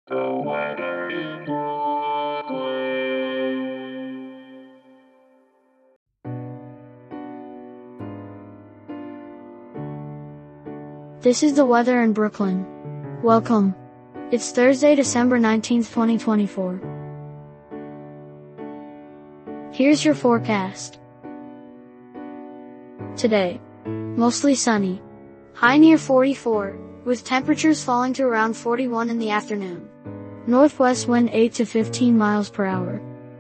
The weather in Brooklyn. This is the weather in Brooklyn. Welcome. It's Thursday, December 19th, 2024. Here's your forecast. Today, mostly sunny. High near 44, with temperatures falling to around 41 in the afternoon. Northwest wind 8 to 15 miles per hour.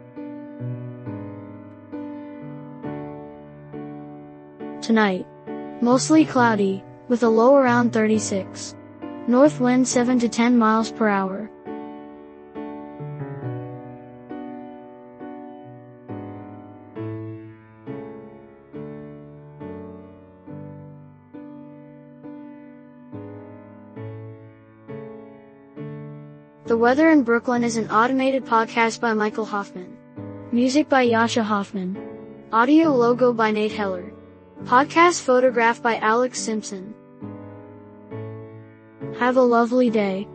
Tonight, mostly cloudy, with a low around 36. North wind 7 to 10 miles per hour. The Weather in Brooklyn is an automated podcast by Michael Hoffman. Music by Yasha Hoffman. Audio logo by Nate Heller. Podcast photograph by Alex Simpson. Have a lovely day.